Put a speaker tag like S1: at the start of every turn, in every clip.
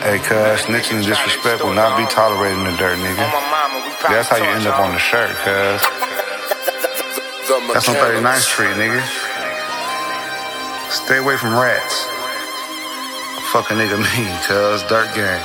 S1: Hey, cuz, snitching and disrespect will not be tolerated in the dirt, nigga. That's how you end up on the shirt, cuz. That's on 39th Street, nigga. Stay away from rats. Fuck a nigga mean, cuz. Dirt gang.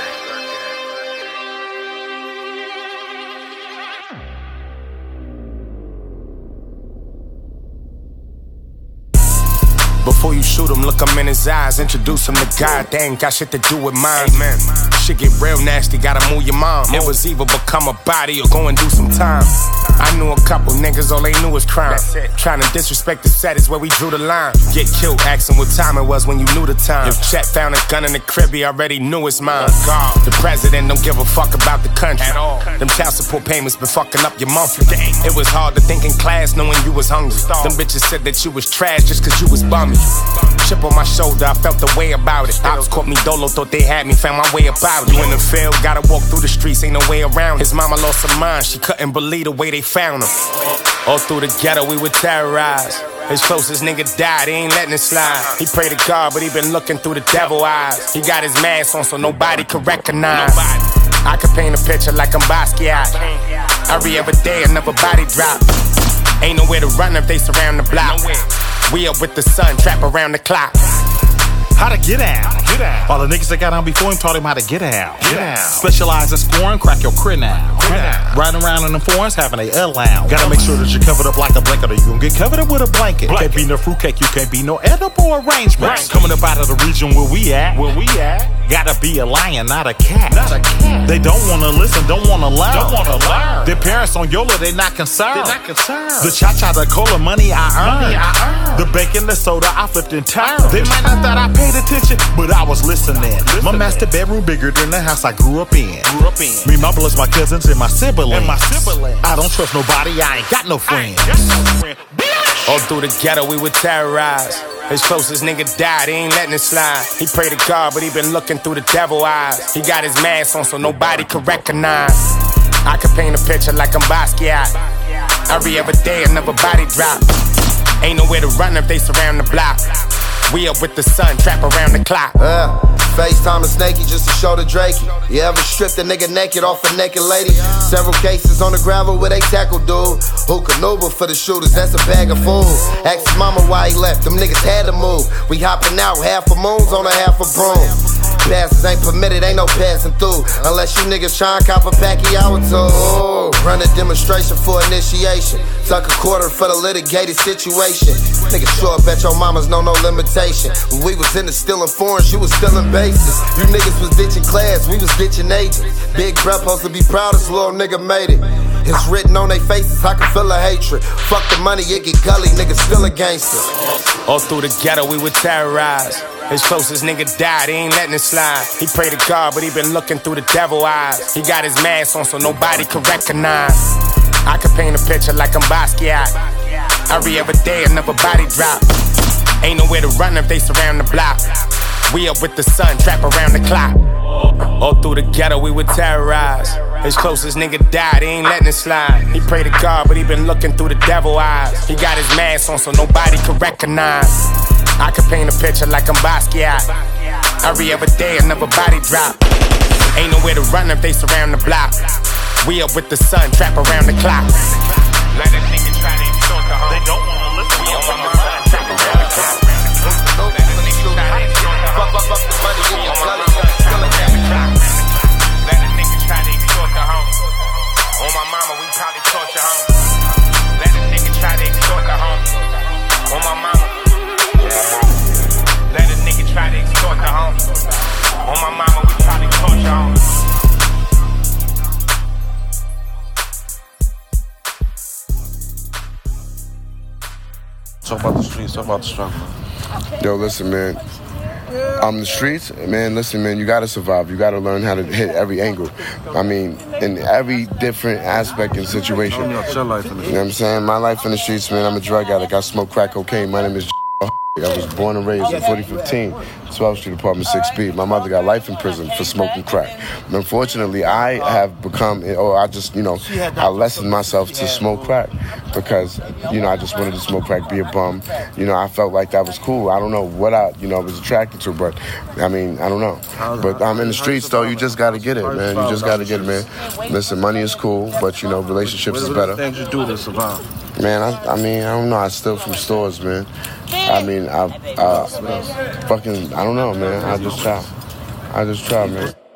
S2: Before you shoot him, look him in his eyes. Introduce him to God, they ain't got shit to do with mine. Amen. Shit get real nasty, gotta move your mom. It was either become a body or go and do some time. I knew a couple niggas, all they knew was crime. Trying to disrespect the set is where we drew the line. Get killed, asking what time it was when you knew the time. If Chet found a gun in the crib, he already knew it's mine. The president don't give a fuck about the country at all. Them child support payments been fucking up your monthly. It was hard to think in class knowing you was hungry. Them bitches said that you was trash just cause you was bummy. Chip on my shoulder, I felt the way about it. Ops caught me dolo, thought they had me, found my way about it. You in the field, gotta walk through the streets, ain't no way around it. His mama lost her mind, she couldn't believe the way they found him. All through the ghetto, we were terrorized. His closest nigga died, he ain't letting it slide. He prayed to God, but he been looking through the devil eyes. He got his mask on so nobody could recognize. I could paint a picture like I'm Basquiat. Every other day, another body drop. Ain't nowhere to run if they surround the block. We up with the sun, trap around the clock.
S3: How to get out? Get out. All the niggas that got on before him taught him how to get out. Get out. Specialize in scoring, crack your crit now. Riding around in the foreigns, having a lounge. Gotta make sure that you're covered up like a blanket, or you gon' get covered up with a blanket. Can't be no fruitcake, you can't be no edible arrangements. Coming up out of the region where we at. Gotta be a lion, not a cat. They don't wanna listen, don't wanna learn. Their parents on YOLO, they not concerned. The cha-cha, the cola, money I earn. The bacon, the soda, I flipped in turn. They might not thought I paid attention, but I was listening. My master bedroom bigger than the house I grew up in. Me, my brothers, my cousins, and my siblings. I don't trust nobody, I ain't got no friends.
S2: All through the ghetto, we were terrorized. His closest nigga died, he ain't letting it slide. He prayed to God, but he been looking through the devil eyes. He got his mask on so nobody could recognize. I could paint a picture like I'm Basquiat. Every other day, another body drop. Ain't nowhere to run if they surround the block. We up with the sun, trap around the clock.
S4: FaceTime a snaky just to show the Drakey. You ever stripped a nigga naked off a naked lady? Several cases on the gravel where they tackle dude who canoodle for the shooters, that's a bag of food. Ask his mama why he left, them niggas had to move. We hopping out, half a moons on a half a broom. Passes ain't permitted, ain't no passing through unless you niggas try and cop a Pacquiao or two. Run a demonstration for initiation. Tuck a quarter for the litigated situation. Niggas sure bet your mamas know no limitation. When we was in the stealing foreigns, you was stealing bases. You niggas was ditching class, we was ditching agents. Big breath supposed to be proud, this little nigga made it. It's written on their faces, I can feel the hatred. Fuck the money, it get gully, niggas still a gangster.
S2: All through the ghetto, we were terrorized. His closest nigga died, he ain't letting it slide. He prayed to God, but he been looking through the devil eyes. He got his mask on so nobody could recognize. I could paint a picture like I'm Basquiat. Every other day, another body drop. Ain't nowhere to run if they surround the block. We up with the sun, trap around the clock. All through the ghetto, we were terrorized. His closest nigga died, he ain't letting it slide. He prayed to God, but he been looking through the devil eyes. He got his mask on so nobody could recognize. I could paint a picture like I'm Basquiat. Every other day, another body drop. Ain't nowhere to run if they surround the block. We up with the sun, trap around the clock. Let a nigga try to extort the home. They don't wanna listen. We on my mind, trap around the clock. Let a nigga try to extort the home. Fuck the money, we on my mind, trap around the clock. Let a nigga try to extort the home. On my mama, we probably torture home. Let a nigga try to extort the home. On my mama. Let a nigga try to extort the home. On my mama, we probably torture home.
S1: Talk about the streets, talk about the struggle.
S5: Yo, listen, man. The streets, man, listen, man, you gotta survive. You gotta learn how to hit every angle. I mean, in every different aspect and situation.
S1: What's your life in the streets?
S5: You know what I'm saying? My life in the streets, man, I'm a drug addict. I smoke crack cocaine. My name is I was born and raised in 4015, 12th Street, apartment 6B. My mother got life in prison for smoking crack. And unfortunately, I have become, I lessened myself to smoke crack because, I just wanted to smoke crack, be a bum. I felt like that was cool. I don't know what I was attracted to, but, I don't know. But I'm in the streets, though. You just got to get it, man. You just got to get it, man. Listen, money is cool, but, relationships is better.
S1: What are the things you do to survive?
S5: Man, I don't know. I steal from stores, man. I don't know, man. I just try, man.